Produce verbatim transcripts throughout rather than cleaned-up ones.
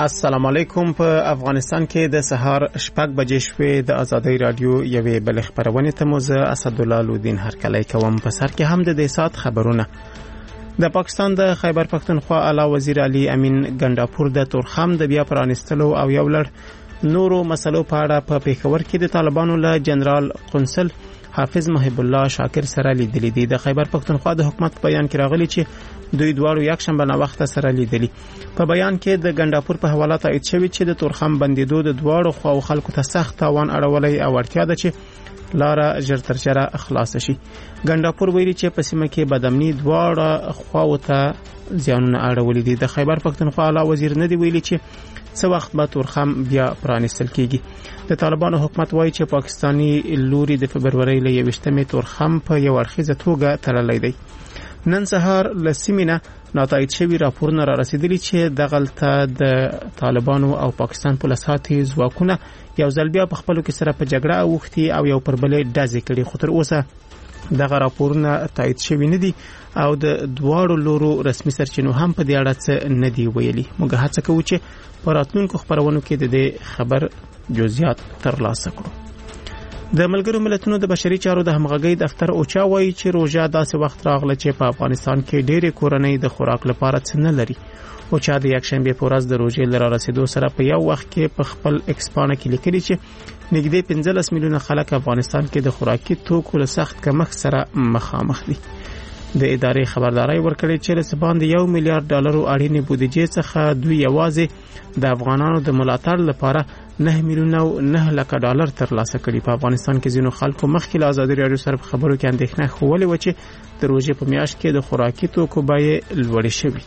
السلام علیکم. په افغانستان کې د سهار شپږ بجې شوې. د ازادۍ رادیو یوې بل خبرونه ته موزه اسدالله لودین هرکلی کوم. په سر کې هم د دې سات خبرونه. د پاکستان د خیبر پختونخوا اعلی وزیر علي امین ګنداپور د تورخم د بیا پرانستلو او یو لړ نورو مسلو په اړه په پیښور کې د طالبانو له جنرال قنصل حافظ محب الله شاکر سره لیدلي دي. د خیبر پختونخوا د حکومت بیان کې راغلي چې دوی دواړو یک شنبه نه وخت سره لیدلي. په بیان کې د ګنداپور په حواله تایید شوی چې د تورخم بندیدو د دواړو خواو خلکو ته سخت تاوان اړولی او اړتیا ده چې لاره ژر تر ژره خلاص شي. ګنداپور ویلي چې په سیمه کې بدامني دواړه خواو ته زیانونه اړولي دي. د خیبر پختونخوا اعلی وزیر نه دی ویلي چې څه وخت به تورخم بیا پرانستل کیږي. د طالبانو حکومت وایي چې پاکستانی لوري د فبرورۍ له یوویشتمې تورخم په یو اړخیزه توګه تړلی دی. نن سهار لسمینه ناتایید شوی راپورونه را رسیدلی چې دغلته د طالبانو او پاکستان پولیساتي ځواکونه یو ځل بیا په خپلو کې سره په جګړه اوښتي او یو پر بلې ډزې کړي، خو تر اوسه دغه راپورونه تایید شوی نه دي او د دواړو لورو رسمي سرچینو هم په دې اړه څه نه دی ویلي. موږ هڅه کوو چې په راتلونکو خبرونو کې د دې خبر جزئیات ترلاسه کړو. د ملګرو ملتونو د بشري چارو د همغږۍ دفتر اوچا وایي چې روژه داسې وخت راغله چې په افغانستان کې ډېرې کورنۍ د خوراک لپاره څه نه لري. اوچا د یکشنبې په ورځ د روژې له رارسېدو سره په یو وخت کې په خپل ایکس پاڼه کې لیکلي چې نږدې پنځلس میلیونه خلک افغانستان کې د خوراکي توکو له سخت کمښت سره مخامخ دي. د ادارې خبرداري ورکړې چې له باندې یو میلیارډ ډالرو اړینې بودیجې څخه دوی یوازې د افغانانو د ملاتړ لپاره نه میلیونه او نه لک ډالر ترلاسه کړي. په افغانستان کې ځینو خلکو مخکې له ازادي راډیو سره په خبرو کې اندېښنه ښودلې و چې د روژې په میاشت کې د خوراکي توکو بیې لوړې شوي.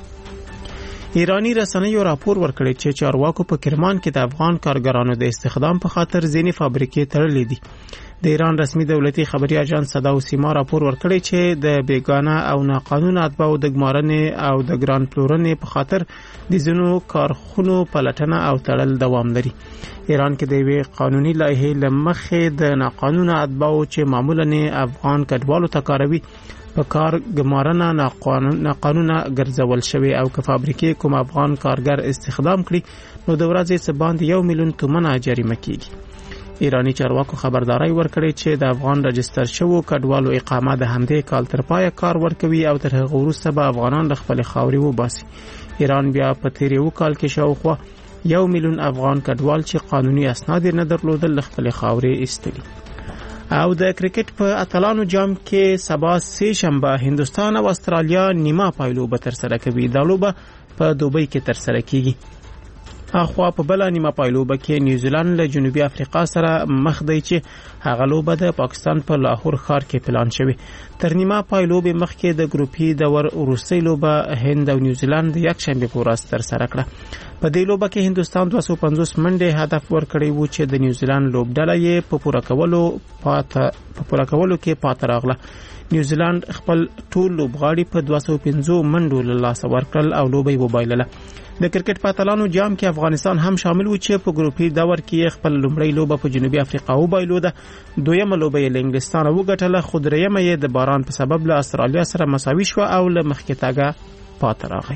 ایرانی رسنیو راپور ورکړی چې چارواکو په کرمان کې د افغان کارګرانو د استخدام په خاطر ځینې فابریکې تړلې دي. د ایران رسمي دولتي خبري اژانس صدا او سیما راپور ورکړی چې د بیگانه او ناقانونه اتباعو د ګمارنې او د ګران پلورنې په خاطر د ځینو کارخونو پلټنه او تړل دوام لري. ایران کې د یوې قانوني لایحې له مخې د ناقانونه اتباعو چې معمولا افغان کډوالو ته کاروي په کار ګمارنه ناقانونه ګرځول شوی او که فابریکې کوم افغان کارګر استخدام کړي نو د ورځې څه باندې یو میلیون تومنه جریمه کیږي. ایرانی چارواکو خبرداري ورکړي چې د افغان رجستر شوو کډوالو اقامه د همدې کال تر پایه کار ورکوي او تر هغه وروسته به افغانان د خپل خاورې وباسي. ایران بیا په تیر یو کال کې شاوخوا یو میلیون افغان کډوال چې قانوني اسناد نه درلودل خپل خاورې ایستلي. او د کرکټ په اتلانو جام کې سبا سه شنبه هندستان او استرالیا نیمه پایلوبه تر سره کوي. دا لوبه په دوبۍ کې تر سره کیږي. اخوا په بل نیمه پایلوبه کې نیوزیلند له جنوبي افریقا سره مخ دی چې هغه لوبه د پاکستان په لاهور ښار کې پلان شوی. تر نیمه پایلوبه مخکې د ګروپي دور وروستۍ لوبه هند او نیوزیلند یک شنبه په ورځ تر سره کړه. په دې لوبه کې هندستان دوه سوه پنځوس منډې هدف ورکړی و چې د نیوزیلند لوبډله یې په پوره کولو پاته په پوره کولو کې پاتې راغله. نیوزیلند خپل ټول لوبغاړي په دوه سوه پنځه منډو له لاسه ورکړل او لوبه یې وبایلله. د کرکټ په اتلانو جام کې افغانستان هم شامل و چې په ګروپي دور کې خپل لومړی لوبه په جنوبي افریقا وبایلوده. دویمه لوبه یې له انګلستان وګټله خو درېیمه یې د باران په سبب له استرالیا سره مساوي شوه او له مخکې تګه پاتې راغی.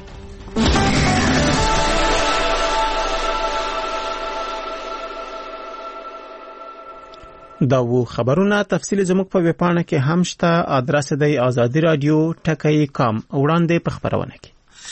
دا وو خبرونه. تفصیل زموږ په ویبپاڼه کې هم شته. ادرس دی آزادی رادیو ټکی کام. وړاندې په خبرونه کې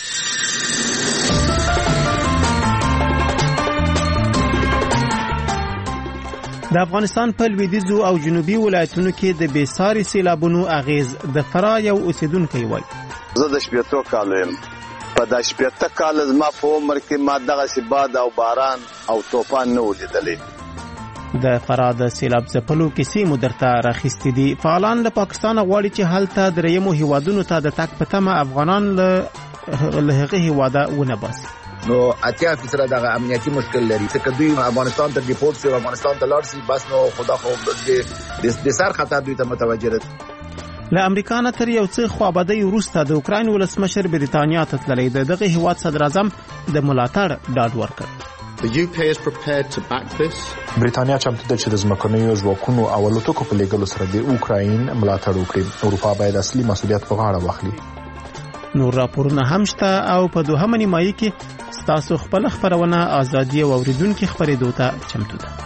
د افغانستان په لویدیځو او جنوبي ولایتونو کې د بېساري سیلابونو اغیز. د فرا یو اوسیدونکی وایي زه د شپېتو کالو یم. په دا شپېته کال زما په عمر کې ما دغسې باد او باران او طوفان نه و لیدلی. د فرا د سیلاب ځپلو کیسې مو درته راخیستې دي. فعالان له پاکستان غواړي چې هلته درېیمو هیوادونو ته د تګ په تمه افغانان له هغه هیواده ونه باسي. نو اتیا فیصد دغه امنیتي مشکل لري. څنګه دوی افغانستان ته ډیپورټ شي، افغانستان ته لاړ شي، بس نو خدا خو د سر خطر دوی ته متوجه دي. له امریکا نه تر یو څه خوابدۍ وروسته د اوکراین ولسمشر بریتانیا ته تللی. د دغه هیواد صدر اعظم د ملاتړ ډاډ ورکړ. The U K is prepared to back this. بریتانیا چمتو ده چې د ځمکنیو ځواکونو او الوتکو په لېږلو سره د اوکراین ملاتړ وکړي. اروپا باید اصلي مسؤلیت په غاړه واخلي. نور راپورونه هم شته او په دوهمه نیمایي کې تاسو خپل خبرونه ازادي او اوریدونکو خبرېدو ته چمتو ده.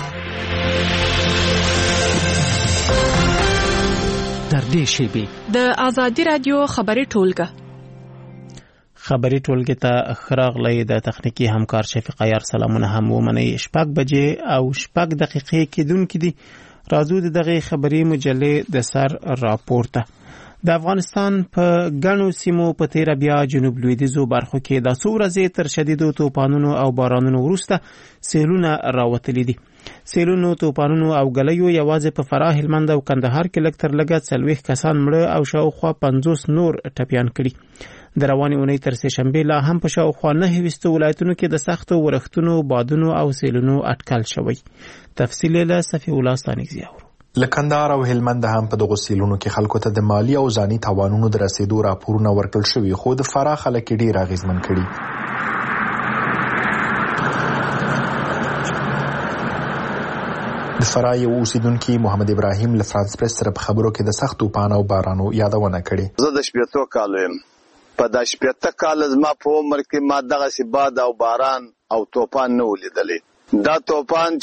در دې شیبې د ازادي رادیو خبري ټولګه خبري ټولګه ته خراغلی د تخنیکی همکار شفیق عیار سلامونه هم ومني. شپږ بجې او شپږ دقیقې کېدونکې دي. راځو د دغه خبري مجلې د سر راپورته. د افغانستان په ګڼو سیمو په تیر بیا جنوب لویدیځو برخو کې د څو ورځې تر شدیدو طوفانونو او بارانونو وروسته سیلونه راوتلي دي. سیلونو، طوفانونو او ګلیو یوازې په فراه، هلمند او کندهار کې لږ تر لږه څلوېښت کسان مړه او شاوخوا پنځوس نور ټپیان کړي. د روانې اونۍ تر سه شنبې لا هم په شاوخوا نهه ویشت ولایتونو کې د سختو ورښتونو، بادونو او سیلونو اټکل شوی. تفصیل له صفی الله ستانکزی اورو. لکندار او هلمند هم په دغه سیلونو کې خلکو ته د مالی او ځاني تاوانونو د رسیدو راپورونه ورکړل شوي، خو د فراه خلک ډیر اغیزمن کړي. د فراه یو اوسیدونکي محمد ابراهیم له فرانس پریس سره په خبرو کې د سخت طوفان او بارانو یادونه کړې. زه د شپېتو کالو یم. په د شپېته کال زما په عمر کې ما دغسې باد او باران او طوفان نه ولیدلی. دا طوفان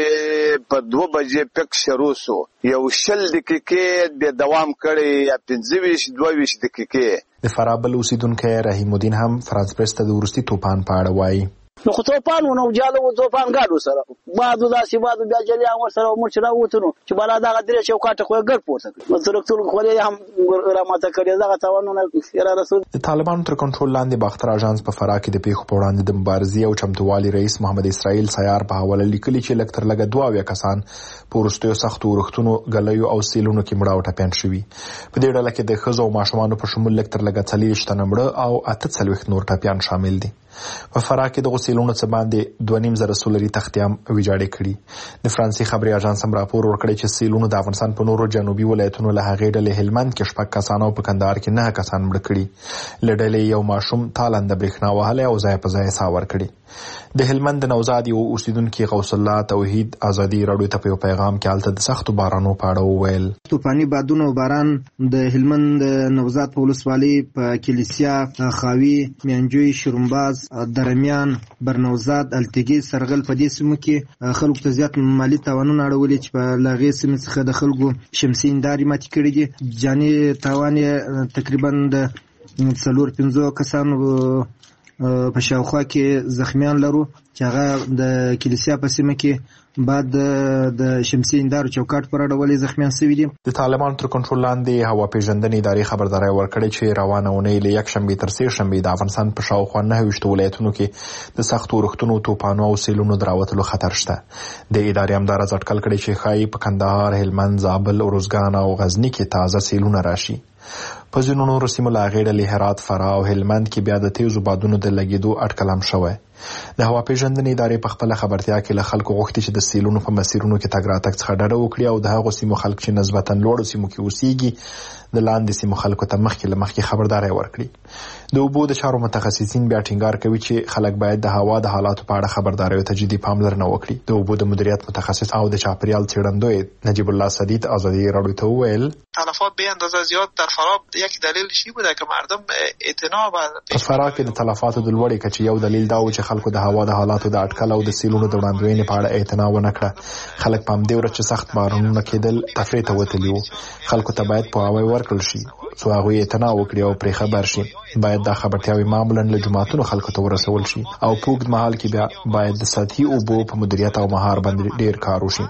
چې په دوه بجې پک شروع سو، یو شل دقیقې به دوام کړی یا پنځه ویشت دوه ویشت دقیقې. د فراه بل اوسیدونکی رحیم الدین هم فرانس پریس ته د وروستي طوفان په اړه وایي. نو خو طوفان و نو جاله و طوفان ګاډو سره بادو داسې بادو بیا جلیان ورسره مړ چې راووتو نو چې بالا دغه درې چوکاټه خو یې ګډ پورته کړي. نو ترکتور خولې هم راماته کړي. دغه تاوانونه یې را رسول. د طالبانو تر کنټرول لاندې باختر اژانس په فراه کې د پیښو په وړاندې د مبارزې او چمتووالي رئیس محمد اسرائیل سیار په حواله لیکلي چې لږ تر لږه دوه اویا کسان په وروستیو سختو ورښتونو، ګلیو او سیلونو کې مړه او ټپیان شوي. په دې ډله کې د ښځو او ماشومانو په شمول لږ تر لږه څلوېښت تنه مړه او اته څلوېښت نور ټپیان شامل دي. په فراه کې د غسیلونو څخه باندې دوه نیم زره سولري تختیام ویجاړې کړي. د فرانسې خبري اژانس هم راپور ورکړی چې سیلونو د افغانستان په نورو جنوبي ولایتونو له هغې ډلې هلمند کې شپږ کسان او په کندهار کې نه کسان مړه کړي. له ډلې یو ماشوم تالنده برېښنا وهلی او ځای په ځای ساه ورکړي. د هلمند د نوزاد یو اوسیدونکي غوث الله توحید ازادي راډیو ته په یو پیغام کې هلته د سختو بارانو په اړه وویل. طوفاني بادونه او باران د هلمند نوزاد په ولسوالۍ په کلیسیا، خاوي، میانجوی، شرمباز، درمیان، برنوزاد، التګي، سرغل په دې سیمو کې خلکو ته زیات مالی تاوانونه اړولي چې په لغې سیمې څخه د خلکو شمسي هندارې ماتې کړي دي. جاني تاوان یې تقریبا د څلور پنځو کسانو په شاوخوا کې زخمیان لرو چې هغه د کلیسیا په سیمه کې بعد د شمسي هندارو چوکاټ پر اړولې زخمیان شوي دي. د طالبانو تر کنټرول لاندې هوا پیژندنې ادارې خبرداری ورکړې چې روانه اونۍ له یکشنبې تر سه شنبې د افغانستان په شاوخوا نهه ویشت ولایتونو کې د سختو ورښتونو، طوفانونو او سیلونو د راوتلو خطر شته. د ادارې همداراز اټکل کړی چې ښایي په کندهار، هلمند، زابل، ارزګان او غزني کې تازه سیلونه راشي. په ځینو نورو سیمو له هغې ډلې هرات، فراه او هلمند کې بیا د تیزو بادونو د لګېدو اټکل هم شوی. د هوا پیژندنې ادارې په خپله خبرتیا کې له خلکو غوښتي چې د سیلونو په مسیرونو کې تګ راتګ څخه ډډه وکړي او د هغو سیمو خلک چې نسبتا لوړو سیمو کې اوسېږي د لاندې سیمو خلکو ته مخکې له مخکې خبرداری ورکړي. د اوبو د چارو متخصصین بیا ټینګار کوي چې خلک باید د هوا د حالاتو په اړه خبرداریو ته جدي پاملرنه وکړي. د اوبو د مدیریت متخصص او د چاپیریال څېړندوی نجیب الله سدید ازادي راډیو ته وویل تلفات به اندازه زیاد در فراه یک دلیل شی بوده که مردم اعتنا و په فراه کې د تلفاتو د لوړې کچې یو دلیل دا و چې خلکو د هوا د حالاتو د اټکل او د سیلونو د وړاندوینې په اړه اعتنا ونه کړه. خلک په همدې ورځ چې سخت بارانونه کېدل تفریح ته وتلي وو. خلکو ته باید پوهاوی ورکړل شي څو هغوی اعتنا وکړي او پرې خبر شي. باید دا خبرتیاوې معمولا له جوماتونو خلکو ته ورسول شي او په اوږد مهال کې بیا باید د سطحي اوبو په مدیریت او مهار باندې ډیر کار وشي.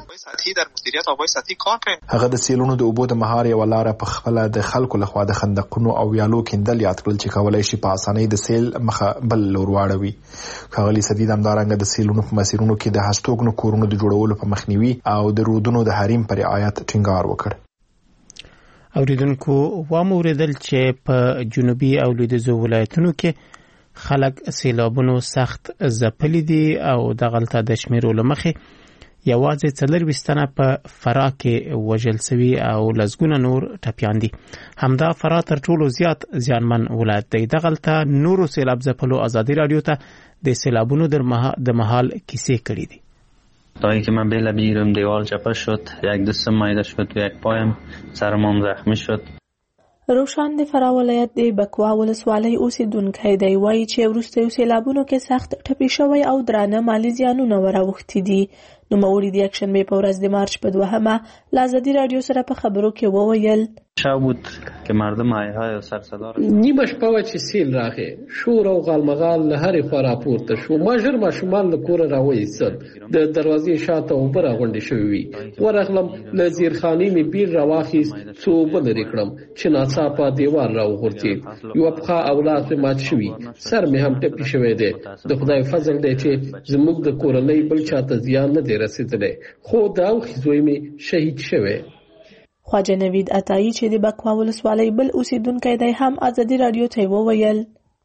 هغه د سیلونو د اوبو د مهار یوه لاره په خپله د خلکو لخوا د خندقونو او ویالو کیندل یاد کړل چې کولی شي په اسانۍ د سیل مخه بل لور واړوي. ښاغلي سدید همدارنګه د سیلونو په مسیرونو کې د هستوګنو کورونو د جوړولو په مخنیوي او د رودونو د حریم پر رعایت ټینګار وکړ. اوریدونکو واموریدل چې په جنوبي او لویدیځو ولایتونو کې خلک سیلابونو سخت ځپلي دي او دغلته د شمیرو له مخې یوازې څلورویشت تنه په فراه کې وژل سوي او لسګونه نور ټپیان دي. همدا فراه تر ټولو زیات زیانمن ولایت دی. دغلته نورو سیلاب ځپلو ازادي راډیو ته د سیلابونو د مهال کیسې کړي دي. دایی که من بیل بیرم دیوال چپه شد، یک دستم مایده شد و یک پایم سرمام زخمی شد. روشان د فراه ولایت د بکوا ولسوالۍ اوسېدونکی دی، وایي چې وروستیو سیلابونو کې سخت ټپي شوی او درانه مالي زیانونه وراوښتي دي. نوموړي د یکشنبې په ورځ د مارچ په دوهمه له ازادي راډیو سره په خبرو کې وویل شب بود که مردم آیهای و سرصدا را نیمه شپه وه چې سیل راغی، شور او غالمغال له هرې خوا راپورته شو. ما ژر ماشومان له کوره راوایستل، د دروازې شاته اوبه راغونډې شوې وي. ورغلم، له زیرخانې مې بیر راواخیست، څو اوبه لرې کړم چې ناڅاپه دیوال راوغورځېد. یوه پښه او لاس مې مات شوي، سر مې هم ټپي شوی دی. د خدای فضل دی چې زموږ د کورنۍ بل چاته زیان نه دی رسېدلی، خو د اوښي زوی مې شهید شوی. خواجه نوید عطایي چې د بکوا ولسوالۍ بل اوسېدونکی دی هم ازادي راډیو ته وویل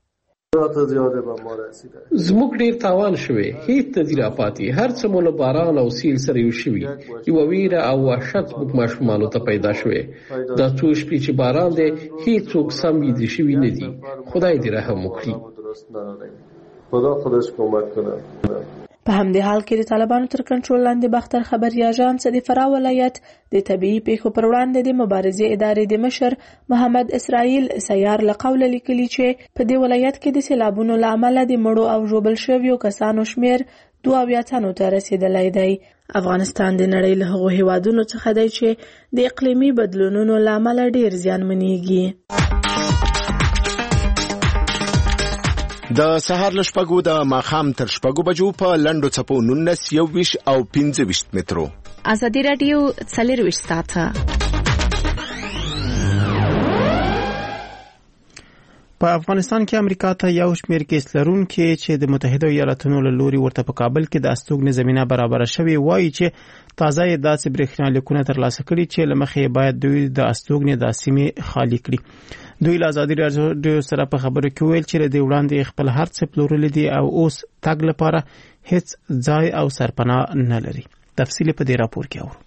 زموږ ډیر تاوان شوی، هیڅ نه دي راپاتې. هر څه مو له باران او سیل سره یو شوي. یوه ویره او وحشت زموږ ماشومانو ته پیدا شوی. دا څو شپې چې باران دی هیڅوک سم ویده شوي نه دي. خدای دې رحم وکړي. په همدې حال کې د طالبانو تر کنټرول لاندې باختر خبري اژانس د فراه ولایت د طبیعي پیښو پر وړاندې د مبارزې ادارې د مشر محمد اسرائیل سیار له قوله لیکلي چې په دې ولایت کې د سیلابونو له امله د مړو او ژوبل شویو کسانو شمیر دوه اویا تنو ته رسېدلی دی. افغانستان د نړۍ له هغو هیوادونو څخه دی چې د اقلیمي بدلونونو له امله ډېر زیانمنېږي. د سهار له شپږو د ماښام تر شپږو بجو په لنډو څپو نولس، یو ویشت او پنځه ویشت مترو. ازادي راډیو څلرویشت ساعته. په افغانستان کې امریکا ته یو شمېر کیس لرونکي چې د متحده ایالاتونو له لوري ورته په کابل کې د استوګنې زمینه برابره شوې وایي چې تازه یې داسې برېښنالیکونه ترلاسه کړي چې له مخې باید دوی د استوګنې د سیمې خالي کړي. دوی له ازادي راډیو سره په خبرو کې ویل چې د وړاندې خپل هر څه پلورلي دي او اوس تګ لپاره هیڅ ځای او سرپناه نه لري. تفصیل په دې راپور کې اورو.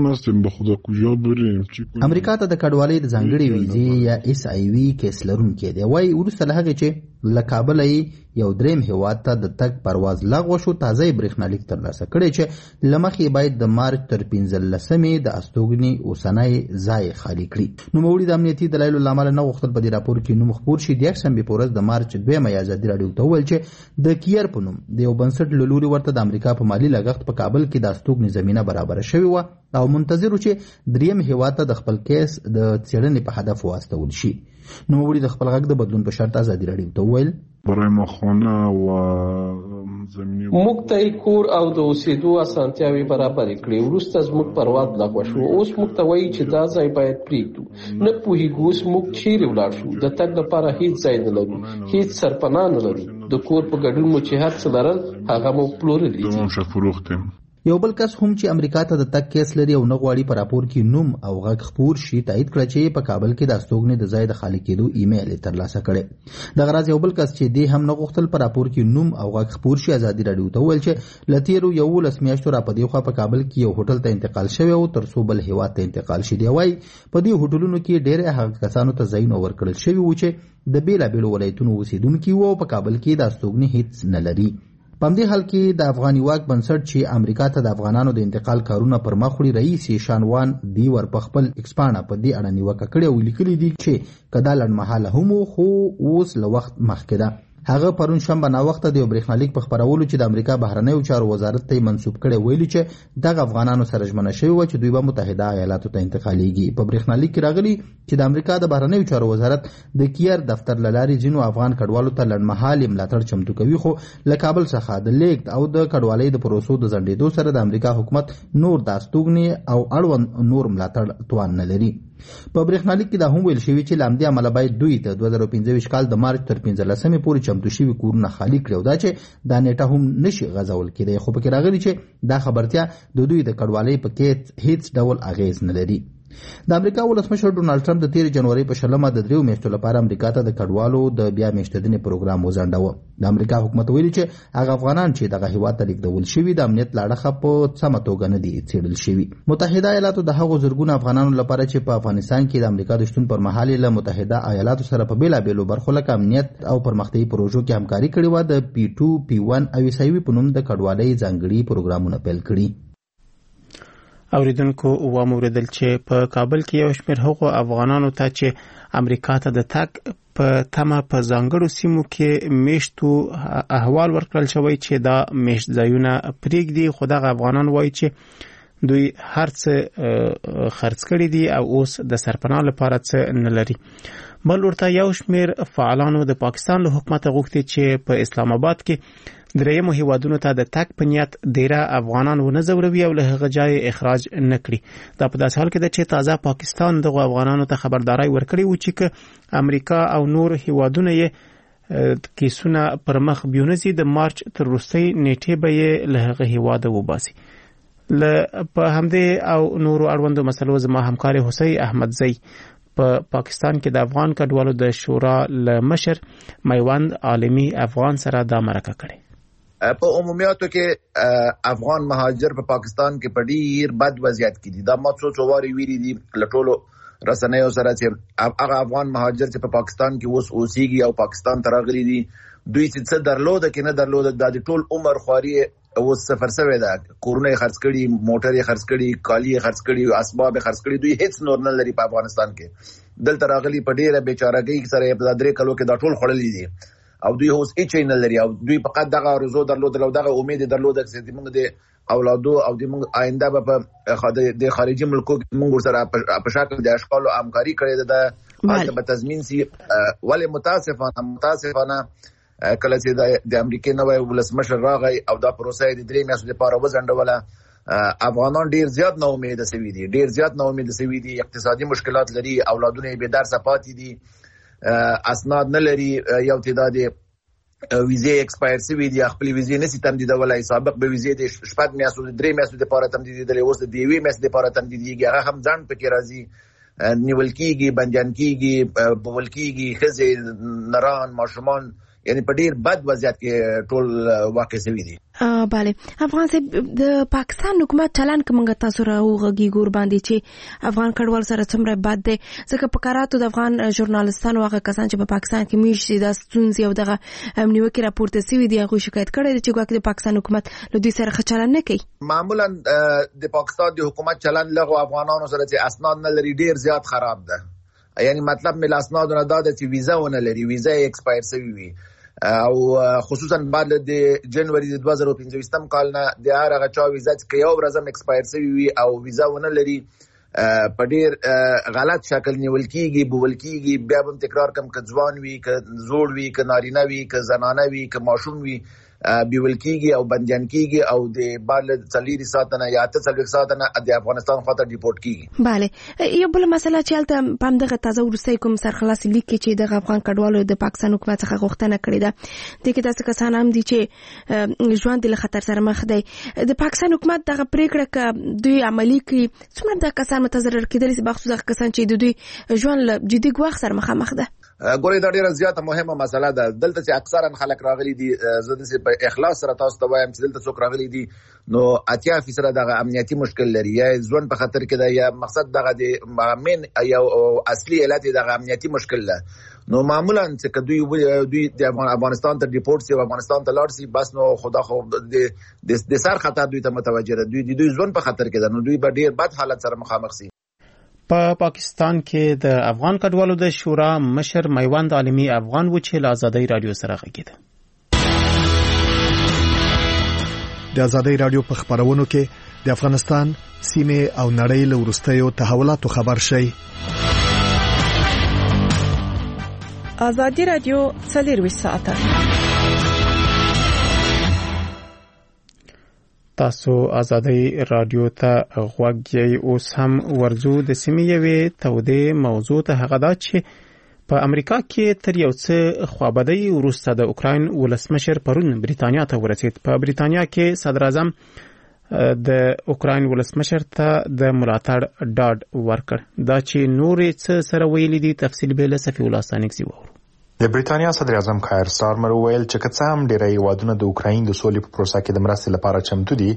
امریکا ته د کډوالۍ د ځانګړي ویزې یا ایس آی وی کیس لرونکي دی، وایي وروسته له هغې چې له کابله یو دریم هیواد ته د تګ پرواز لغوه شو، تازه یې برېښنالیک ترلاسه کړی چې له مخې باید د مارچ تر پنځلسمې د استوګنې اوسنی ځای خالي کړي. نوموړي د امنیتي دلایلو له امله نه غوښتل په دې راپور کې نوم خپور شي. د یکشنبې په ورځ د مارچ دویمه یې ازادي راډیو ته وویل چې د کیر په نوم د یو بنسټ له لوري ورته د امریکا په مالي لګښت په کابل کې د استوګنې زمینه برابره شوې وه او منتظر و چې دریم هیواد ته د خپل کیس د څېړنې په هدف واستول شي. نوموړي د خپل غږ د بدلون په شرط ازادي راډیو ته وویل موږ ته کور او د اوسېدو اسانتیاوې برابرې کړې. وروسته زموږ پرواز لغوه شو. اوس موږ ته وایي چې دا ځای باید پرېږدو. نه پوهېږو اوس موږ چیرې ولاړ شو. د تګ لپاره هیڅ ځای نه لرو، هیڅ سرپناه نه لرو. د کور په ګډون مو چې هر څه لرل هغه مو پلورلي دي. یو بل کس هم چې امریکا ته د تګ کیس لري او نه غواړي په راپور کې نوم او غږ خپور شي، تایید کړه چې په کابل کې د استوګنې د ځای د خالي کېدو ایمیل یې ترلاسه کړی. دغه راز یو بل کس چې دی هم نه غوښتل په راپور کې نوم او غږ خپور شي، ازادي راډیو ته وویل چې له تېرو یولس میاشتو را په دې خوا په کابل کې یو هوټل ته انتقال شوی او تر څو بل هیواد ته انتقال شي. دی وایي په دې هوټلونو کې ډېری هغه کسانو ته ځایونه ورکړل شوي وو چې د بېلابېلو ولایتونو اوسېدونکي وو او په کابل کې د استوګنې هیڅ نه لري. په همدې حال کې د افغاني واک بنسټ چې امریکا ته د افغانانو د انتقال کارونه پر مخ وړي، رئیس شانوان دیور په خپل ایکسپاڼه په دې اړه نیوکه کړې او لیکلي دي چې که دا لنډمهاله هم خو اوس له وخت مخکې ده. هغه پرون شنبه ناوخته د یو برېښنالیک په خپرولو چې د امریکا بهرنیو چارو وزارت ته منسوب کړی ویلي چې دغه افغانانو سره ژمنه شوې وه چې دوی به متحده ایالاتو ته انتقالیږي. په برېښنالیک کې راغلي چې د امریکا د بهرنیو چارو وزارت د کیر دفتر له لارې ځینو افغان کډوالو ته لنډمهالې ملاتړ چمتو کوي، خو له کابل څخه د لیږد او د کډوالۍ د پروسو د ځنډېدو سره د امریکا حکومت نور د استوګنې او اړوند نور ملاتړ توان نه لري. په برېښنالیک کې دا هم ویل شوي چې له همدې امله باید دوی د دوه زره پنځه ویشت کال د مارچ تر پنځلسمې پورې چمتو شوي کورونه خالي کړي او دا چې دا نیټه هم نشي غځول کېدی. خو پکې راغلي چې دا خبرتیا د دوی د کډوالۍ په کې هیڅ ډول اغیز نه لري. د امریکا ولسمشر ډونالډ ټرمپ د تېرې جنورۍ په شلمه د دریو میاشتو لپاره امریکا ته د کډوالو د بیا میشتېدنې پروګرام وځنډاوه. د امریکا حکومت ویلي چې هغه افغانان چې دغه هیواد ته لیږدول شوي د امنیت له اړخه په سمه توګه نه دي څېړل شوي. متحده ایالاتو د هغو زرګونو افغانانو لپاره چې په افغانستان کې د امریکا د شتون پر مهال له متحده ایالاتو سره په بېلابېلو برخو لکه امنیت او پرمختیایي پروژو کې همکاري کړې وه، د پی ټو پی ون او ایس آی وي په نوم د کډوالۍ ځانګړي پروګرامونه پیل کړي. اوریدونکو و موردل چې په کابل کې یو شمېر هغو افغانانو ته چې امریکا ته د تګ په تمه په ځانګړو سیمو کې میشتو احوال ورکړل شوی چې دا میشت ځایونه پرېږدي، خو دغه افغانان وایي چې دوی هر څه خرڅ کړي دي او اوس د سرپناه لپاره څه نه لري. بل ورته یو شمېر فعالانو د پاکستان له حکومته غوښتي چې په اسلام آباد کې درېیمو هیوادونو ته د تګ په نیت ډیره افغانان ونه ځوروي او له هغه ځایه اخراج نه کړي. دا په داسې حال کې ده چې تازه پاکستان دغو افغانانو ته خبرداری ورکړی و چې که امریکا او نور هیوادونه یې کیسونه پر مخ بیونځي د مارچ تر وروستۍ نیټې به یې له هغه هیواده وباسي. له په همدې او نورو اړوندو مسلو زما همکار حسین احمدزی په پا پاکستان کې د افغان کډوالو د شورا له مشر میوند عالمي افغان سره دا مرکه کړې. په عمومیاتو کې افغان مهاجر په پاکستان کې په ډیر بد وضعیت کې دي. دا ما څو څو واري ویلي دي له ټولو رسنیو سره چې هغه افغان مهاجر چې په پاکستان کې اوس اوسېږي او پاکستان ته راغلي دي، دوی چې څه درلوده کې نه درلوده، دا د ټول عمر خواري اوس سفر شوی ده. کورونه یې خرڅ کړي، موټر یې خرڅ کړي، کالي یې خرڅ کړي، اسباب یې خرڅ کړي، دوی هیڅ نور نه لري په افغانستان کې. دلته راغلي په ډیره بیچارهګۍ سره په درې کلو کې دا ټول خوړلي دي او دوی اوس هیڅ نه لري او دوی فقط دغه ارزو درلودل او دغه امید درلوده چې موږ د اولادو او د موږ آینده په د خارجي ملکو کې موږ سره په شکل د اشغال او همکاري کړې ده حالت به تضمین سي. ولی متاسفانه متاسفانه کله چې د امریکای نوې ولسمشر راغی او دا پروسه د درې میاشتو لپاره وځنډوله، افغانان ډیر زیات نه امید سوي دي ډیر زیات نه امید سوي دي اقتصادي مشکلات لري، اولادونه یې بې درسه پاتې دي، اسناد نه لري، یو تعداد ویزې ایکسپایر شوي دي، خپل ویزې نشي تمدیدولای. سابق به ویزې د شپږ میاشتو د درې میاشتو لپاره تمدیدېدلې، اوس د یوې میاشتې لپاره تمدیدېږي، هغه هم ځنډ پکې راځي، نیول کېږي، بندیان کېږي، بول کېږي، ښځې، نران، ماشومان، یعنی په ډیر بد وضعیت کې ټول واقع شوي دي. بله افغان صاحب د پاکستان حکومت چلن که موږ تاسو راوغږیږو ورباندې چې افغان کډوال سره څومره بد دی، ځکه په کاراتو د افغان ژورنالستانو هغه کسان چې په پاکستان کې میشت دي دا ستونزې او دغه نیوکې راپورته شوي دي، هغوی شکایت کړی دی چې ګواکې د پاکستان حکومت له دوی سره ښه چلن نه کوي. معمولا د پاکستان د حکومت چلن لغو افغانانو سره چې اسناد نه لري ډیر زیات خراب ده. یعنی مطلب مې له اسنادو نه دا ده چې ویزا ونه لري، ویزا یې ایکسپایر شوي وي او خصوصا بعد د جنوري د دوه زره پنځه کال نه د هر هغه چا ویزا چې یو ورځ هم ایکسپایر شوي وي او ویزا ونه لري په ډیر غلط شکل نیول کېږي، بول کېږي، بیا به تکرار کم که ځوان وي، که زوړ وي، که نارینه وي، که زنانه وي، که ماشوم وي، بیول کېږي او بندیان کېږي او د بعد څلور ساعته نه یا اته څلوېښت ساعته نه د افغانستان خواته ډیپورټ کېږي. بله یو بله مسله چې هلته په همدغه تازه وروستی کوم سرخلاص لیک کې چې دغه افغان کډوالو د پاکستان حکومت څخه غوښتنه کړې ده، دې کې داسې کسان هم دي چې ژوند له خطر سره مخ دی. د پاکستان حکومت دغه پرېکړه که دوی عملي کړي، څومره دغه کسان متضرر کېدلی شي، بخصوص هغه کسان چې د دوی ژوند له جدي ګواښ سره مخامخ ده؟ ګورې دا ډیره زیاته مهمه مسله ده. دلته چې اکثرا خلک راغلي دي، زه داسې په اخلاص سره تاسو ته وایم چې دلته څوک راغلي دي نو اتیا فیصده دغه امنیتي مشکل لري، یا ژوند په خطر کې ده، یا مقصد دغه د مین یا اصلي علت دغه امنیتي مشکل ده. نو معمولا چې دوی دوی د افغانستان ته ډیپورټ شي او افغانستان ته لاړ شي، بس نو خدا خو د سر خطر دوی ته متوجه ده، دوی دوی ژوند په خطر کې ده، نو دوی به ډیر بد حالت سره مخامخ شي. په پا پاکستان کې د افغان کډوالو د شورا مشر میوند عالمي افغان و چې له آزادۍ رادیو سره غږېده. د آزادۍ رادیو په خبرونو کې د افغانستان سیمه او نړۍ له وروستیو تحولاتو خبر شي. آزادۍ رادیو څلور ساعته تاسو آزادۍ رادیو ته غوږ یې. اوس هم ورزو د سیمې یوې تودې موضوع ته، هغه دا چې په امریکا کې تر یو څه خوابدۍ وروسته د اوکراین ولسمشر پرون بریتانیا ته ورسید. په بریتانیا کې صدر اعظم د اوکراین ولسمشر ته د ملاتړ ډاډ ورکړ. دا چې نورې څه سره ویلي دي تفصیل به له صفي الله سانکزي وورو. د بریتانیا صدر اعظم کایر سټارمر ویل چې که څه هم ډیری هیوادونه د اوکراین د سولې په پروسه کې د مرستې لپاره چمتو دي،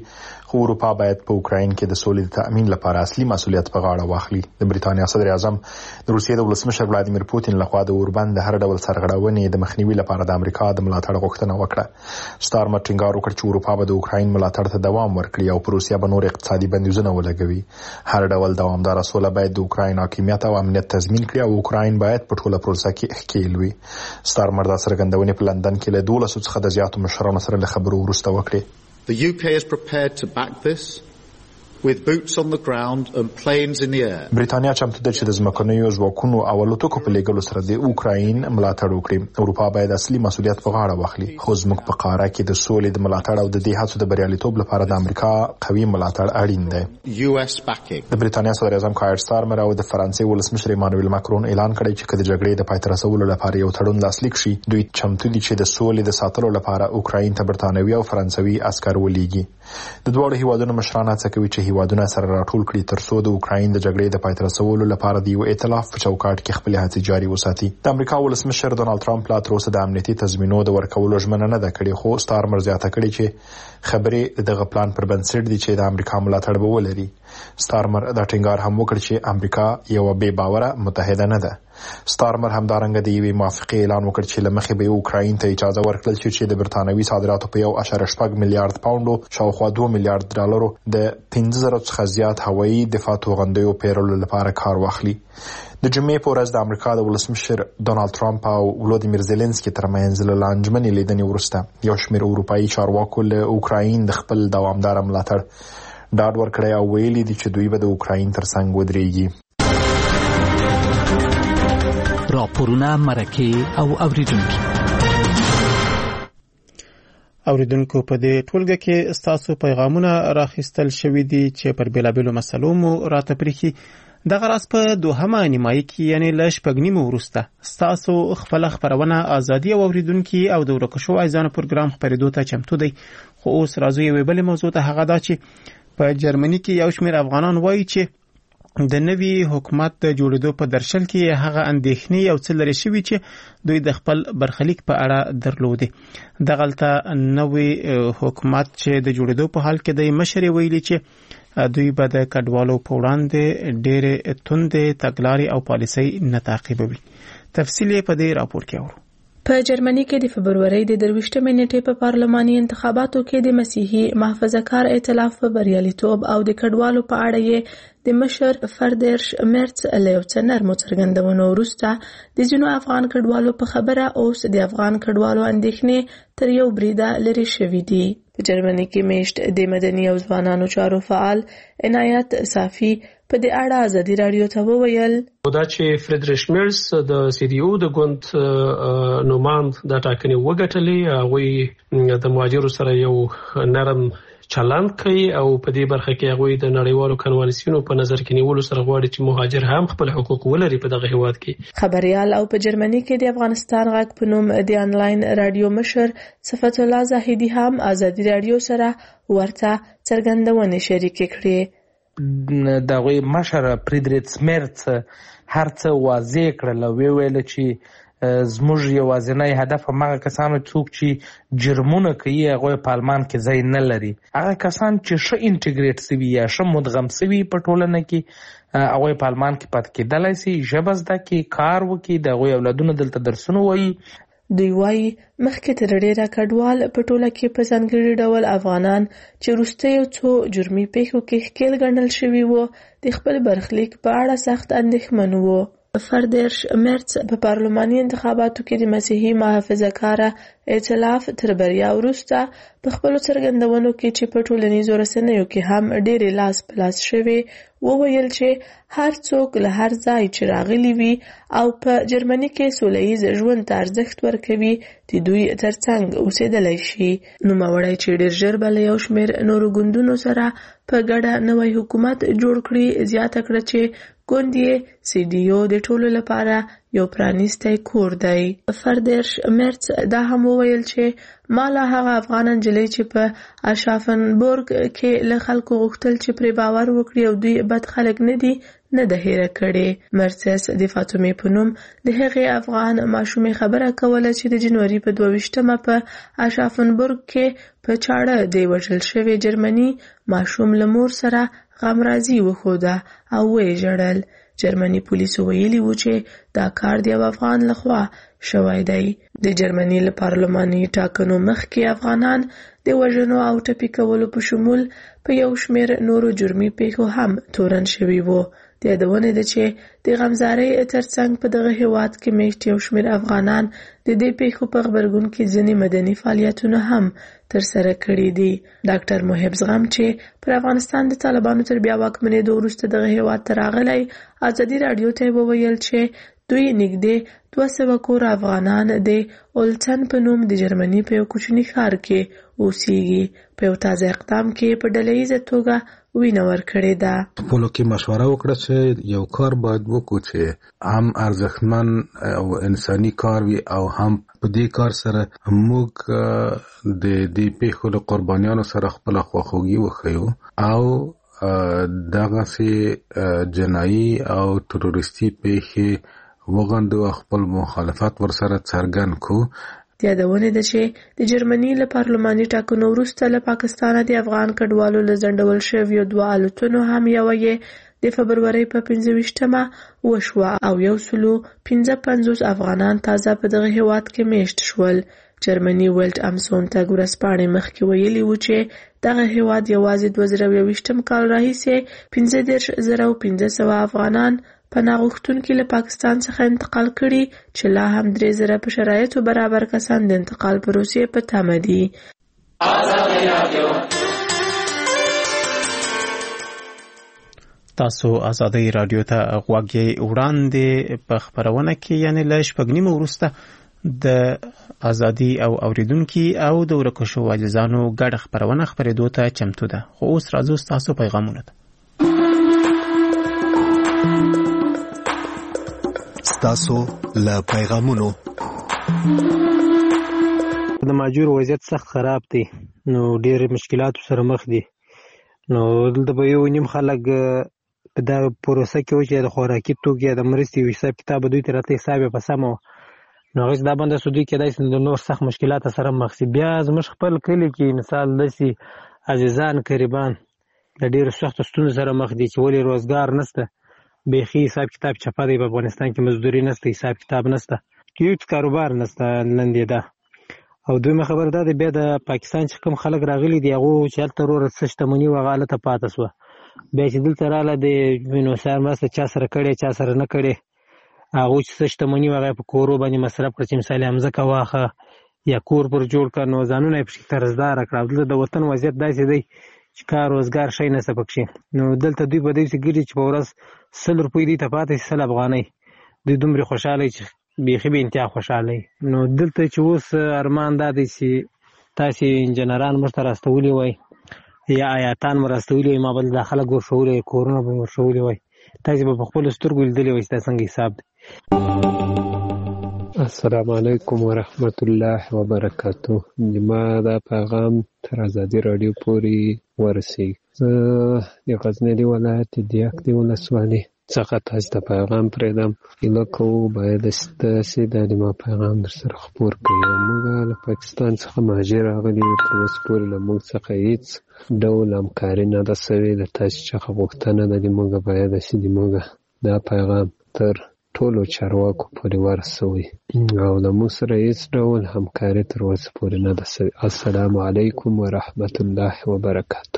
خو اروپا باید په اوکراین کې د سولې د تأمین لپاره اصلي مسؤلیت په غاړه واخلي. د بریتانیا صدر اعظم د روسیې د ولسمشر ولادیمیر پوتین لخوا د اوربند د هر ډول سرغړونې د مخنیوي لپاره د امریکا د ملاتړ غوښتنه وکړه. سټارمر ټینګار وکړ چې اروپا به د اوکراین ملاتړ ته دوام ورکړي او په روسیا به نور اقتصادي بندیزونه ولګوي. هر ډول دوامداره سوله باید د اوکراین حاکمیت او امنیت تضمین کړي او اوکراین باید په ټوله پروسه کې ښکیل وي. سټارمر دا څرګندونې په لندن کې له دولسو څخه د زیاتو مشرانو سره له خبرو وروسته وکړې. The U K is prepared to back this with boots on the ground and planes in the air. بریتانیا چمتو ده چې د ځمکنیو ځواکونو او الوتکو په لیږلو سره د اوکراین ملاتړ وکړي. اروپا باید اصلي مسؤلیت په غاړه واخلي. خو زموږ په قاره کې د سولې د ملاتړ او د دې هڅو د بریالیتوب لپاره د امریکا قوي ملاتړ اړین دی. U S backing. د بریتانیا صدر اعظم کایر سټارمر او د فرانسې ولسمشر ایمانوئل ماکرون اعلان کړی چې د جګړې د پای ته رسولو لپاره یو تړون لاسلیک شي. دوی چمتو دي چې د سولې د ساتلو لپاره اوکراین ته برتانوي او فرانسوي عسكر ولېږي. د دوه هیوادونو مشران هڅه کوي چې هیوادونه سره راټول کړي ترڅو د اوکراین د جګړې د پای ته رسولو لپاره د یو ائتلاف په چوکاټ کې خپل هڅې جاري وساتي. د امریکا ولسمشر ډونالد ټرمپ لا تر اوسه د امنیتي تضمینو د ورکولو ژمنه نه ده کړې، خو سټارمر زیاته کړې چې خبرې دغه پلان پر بنسټ دي چې د امریکا ملاتړ به ولري. سټارمر دا ټینګار هم وکړ چې امریکا یو بې باوره متحده نه ده. سټارمر همدارنګه د یوې موافقې اعلان وکړ چې له مخې به اوکراین ته اجازه ورکړل شي چې د برتانوي صادراتو په یو اشاریه شپږ میلیارډ پاونډو شاوخوا دوه میلیارډ ډالرو د پنځه زره څخه زیات هوایي دفاع توغندیو پیرلو لپاره کار واخلي. د جمعې په ورځ د امریکا د ولسمشر ډونالد ټرمپ او ولودیمیر زيلنسکي ترمنځ له لانجمنې لیدنې وروسته یو شمېر اروپایي چارواکو له اوکراین د خپل دوامدار ملاتړ ډاډ ورکړی او ویلي دي چې دوی به د اوکراین ترڅنګ ودرېږي. راپورونه مرکه او اوریدونکو اوریدونکو په دې ټولګه کې ستاسو پیغامونه راخیستل شوي دي چې پر بیلابیلو مسلو مو راته پریخي. دغه راز په دوهمه نیمایي کې یعنی له شپږ نیمو وروسته ستاسو خپله خپرونه ازادي او اوریدونکي او د ورکه شوو عزیزانو پروګرام خپرېدو ته چمتو دی. خو اوس راځو یوې بلې موضوع ته، هغه دا چې په جرمني کې یو شمېر افغانان وایي چې د نوي حکومت د جوړېدو په درشل کې هغه اندېښنې یو څه لرې شوي چې دوی د خپل برخلیک په اړه درلودې. دغلته نوي حکومت چې د جوړېدو په حال کې د مشر ویلي چې دوی به د کډوالو په وړاندې ډېرې توندې تګلارې او پالیسۍ نه تعقیبوي. تفصیل یې په دې راپور کې اورو. په جرمني کې د فبرورۍ د درویشتمې نیټې په پارلماني انتخاباتو کې د مسیحي محافظه‌کار ائتلاف په بریالیتوب او د کډوالو په اړه یې د مشر فردریش مرتس له یو څه نرمو څرګندونو وروسته د ځینو افغان کډوالو په خبره اوس د افغان کډوالو اندېښنې تر یو بریده لرې شوي دي. په جرمني کې میشت د مدني او ځوانانو چارو فعال عنایت صافي په دې اړه ازادي راډیو ته وویل دا چې فردریش مرتس د سی ډي او د ګوند نوماند د ټاکنې وګټلې، هغوی د مهاجرو سره یو نرم چلند کوي او په دې برخه کې هغوی د نړیوالو کنوانسیونو په نظر کې نیولو سره غواړي چې مهاجر هم خپل حقوق ولري په دغه هیواد کې. خبريال او په جرمني کې د افغانستان غږ په نوم د انلاین رادیو مشر صفت الله زاهدي هم ازادي راډیو سره ورته څرګندونې شریکې کړې. دغه مشر فردریش مرتس هر څه واضح کړل او ویل چې زموږ یوازینی هدف هغه کسانو څوک چې جرمونه کوي هغه په آلمان کې ځای نه لري، هغه کسان چې ښه انټیګریټ شوي یا ښه مدغم شوي په ټولنه کې هغه په آلمان کې پاتې کېدلی شي، ژبه زده کړي، کار وکړي، د هغوی اولادونه دلته درسونه وایي. دوی وایي مخکې تر ډېره کډوال په ټوله کې په ځانګړي ډول افغانان چې وروستیو څو جرمي پیښو کې ښکېل ګڼل شوي وو د خپل برخلیک په اړه سخت اندېښمن وو. فردریش مرتس په پارلماني انتخاباتو کې د مسیحي محافظه‌کاره ائتلاف تر بریا وروسته په خپلو څرګندونو کې چې په ټولنیزو رسنیو کې هم ډېرې لاس په لاس شوې وویل چې هر څوک له هر ځای چې راغلي وي او په جرمني کې سوله ییز ژوند ته ارزښت ورکوي د دوی ترڅنګ اوسېدلی شي. نوموړی چې ډېر ژر به له یو شمېر نورو ګوندونو سره په ګډه نوی حکومت جوړ کړي زیاته کړه چې ګوند یې سی ډي او د ټولو لپاره یو پرانیستی کور دی. فردریش مرتس دا هم وویل چې ما له هغه افغان نجلۍ چې په اشافنبورګ کې له خلکو غوښتل چې پرې باور وکړي او دوی بد خلک نه دي نه ده هېره کړې. مرسس د فاطمې په نوم د هغې افغان ماشومې خبره کوله چې د جنوري په دوه ویشتمه په اشافنبورګ کې په چاړه د وژل شوي جرمني ماشوم له مور سره غمرازي وښوده او ویې ژړل. جرمني پولیسو ویلي و چې دا کار د یو افغان لخوا شوی دی. د جرمني له پارلماني ټاکنو مخکې افغانان د وژنو او ټپي کولو په شمول په یو شمېر نورو جرمي پیښو هم تورن شوي وو. د یادونې ده چې د غمزارۍ ترڅنګ په دغه هېواد کې میشت یو شمېر افغانان د دې پیښو په غبرګون کې ځینې مدني فعالیتونه هم ترسره کړي دي. ډاکټر محب زغم چې پر افغانستان د طالبانو تر بیا واکمنېدو وروسته دغه هېواد ته راغلی، ازادي راډیو ته وویل چې دوی نږدې دوه سوه کور افغانان د اولسن په نوم د جرمني په یو کوچني ښار کې اوسېږي. په یو تازه اقدام کې په ډله ییزه توګه وینه ورکړې ده. خپلو کې مشوره وکړه چې یو کار باید وکړو چې هم ارزښتمن او انساني کار وي او هم په دې کار سره موږ د دې پیښو له قربانیانو سره خپله خواخوږي وښیو او دغسې جنایي او تروریستي پیښې وغندو او خپل مخالفت ورسره څرګند کړو. د یادونې ده چې د جرمني له پارلماني ټاکنو وروسته له پاکستانه د افغان کډوالو له ځنډول شویو دوه الوتنو هم یوه یې د فبرورۍ په پنځه ویشتمه وشوه او یو سلو پنځه پنځوس افغانان تازه په دغه هېواد کې میشت شول. جرمني ولټ امسون ته ورځپاڼې مخکې ویلي و چې دغه هېواد یوازې دوه زره یوویشتم کال راهیسې پنځه دېرش زره او پنځه سوه افغانان پناه غوښتونکي له پاکستان څخه انتقال کړي چې لا هم درې زره په شرایطو برابر کسان د انتقال پروسې په تمه دي. تاسو ازادي راډیو ته غوږ یې وړاندې په خپرونه کې یعنې له شپږ نیمو وروسته د ازادي او اوریدونکي او د ورکو شوو عزیزانو ګډه خپرونه خپرېدو ته چمتو ده. خو اوس راځو ستاسو پیغامونو ته. ستاسو له پیغامونو. د ماجور وضعیت سخت خراب دی، نو ډېر مشکلاتو سره مخ دي. نو دلته به یو نیم خلک په دا پروسه کې و چې د خوراکي توکو یا د مرستې یو حساب کتاب دوی ته راته حساب یې په سمه و، نو هغې چې دا بنده سو دوی کېدای شي د نور سخت مشکلاتو سره مخ شي. بیا زموږ خپل کلي کې مثال داسې عزیزان قریبان د ډېرو سختو ستونزو سره مخ دي چې ولې روزګار نشته، بیخي حساب کتاب چپه دی. په افغانستان کې مزدوري نشته، حساب کتاب نشته، هیڅ کاروبار نشته لندې ده. او دویمه خبره دا ده بیا د پاکستان چې کوم خلک راغلي دي هغو چې هلته وروره څه شتمني وه هغه هلته پاته سوه. بیا چې دلته راغله د نوسار مرسته چا سره کړې چا سره نه کړې، هغو چې څه شتمني وه هغه یې په کورو باندې مصرف کړه چې مثال یې مځکه واخه یا کور پر جوړ کړه، نو ځانونه یې پکې قرضداره کړه. او دلته د وطن وضعیت داسې دی چې کار روزګار شی نشته پکښې. نو دلته دوی په دې ګرځي چې په ورځ سل روپۍ دوی ته پاتې شي، سل افغانۍ، دوی دومرې خوشحاله چې بیخي بې انتها خوشحاله. نو دلته چې اوس ارمان دا دی چې تاسې انجنیران موږ ته راستولي وای یا آیاتان مو راستولي وای، ما بل دا خلک ورښولي وای، کورونه به مو ورښولي وای، تاسې به په خپلو سترګو لیدلي وای چې دا څنګه حساب دی. السلام علیکم ورحمت الله وبرکاتو. ما دا پیغام تر ازادي راډیو پورې ورسېږي. زه د غزني ولایت د یکدي ولسوالۍ څخه تاسو ته پیغام پرېږدم. هیله کوو باید ستاسې دا د ما پیغام در سره خپور کړي. موږ له پاکستان څخه مهاجر راغلي یو، تر اوسه پورې له موږ څخه هېڅ ډول همکاري نه ده سوې. د تاسې څخه غوښتنه ده د موږ باید چې د موږ دا پیغام تر ټولو چارواکو پورې ورسوي او له موږ سره هېڅ ډول همکاري تر اوسه پورې نه ده سوې. السلام علیکم ورحمت الله وبرکاتو.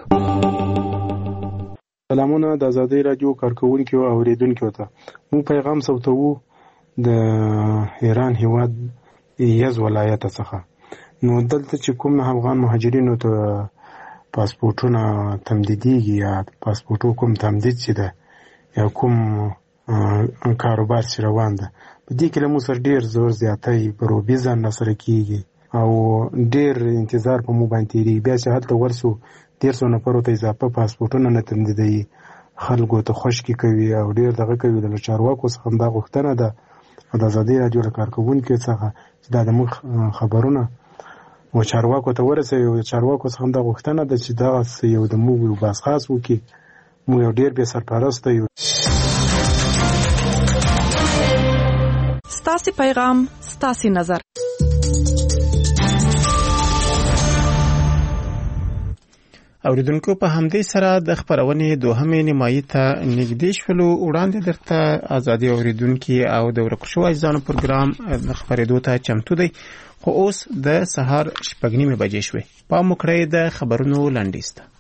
سلامونه د ازادي راډیو کارکوونکو او اوریدونکو ته. موږ پیغام ثبتوو د ایران هیواد یز ولایت څخه. نو دلته چې کوم افغان مهاجرینو ته پاسپورټونه تمدیدیږي یا پاسپورټو کوم تمدید چې ده یا کوم کاروبار چې روان ده، په دې کې له موږ سره ډېر زور زیاتی بروبي ځان راسره کېږي او ډېر انتظار په موږ باندې تېرېږي. بیا چې هلته ورسو دېرسو نفرو ته اضافه پاسپورټونه نه تمدیدوي، خلکو ته خوشکې کوي او ډېر دغه کوي. د چارواکو څخه همدا غوښتنه ده او د ازادي راډیو له کارکوونکو څخه چې دا د موږ خبرونه و چارواکو ته ورسوي. او د چارواکو څخه همدا غوښتنه ده چې دغسې یو د موږ یو بحث خاص وکړي. موږ یو ډېر بې سرپرسته یو. ستاسو پیغام ستاسو نظر. اوریدونکو په همدې سره د خبرونې دوهمې نیمایي ته نږدې شولو. وړاندې درته ازادي اوریدونکي او د ورکو شوو اجزانو پروګرام خبرېدو ته چمتو دی، خو اوس د سهار شپږ نیمې بجې شوې. پام وکړئ د خبرونو لنډیز ته.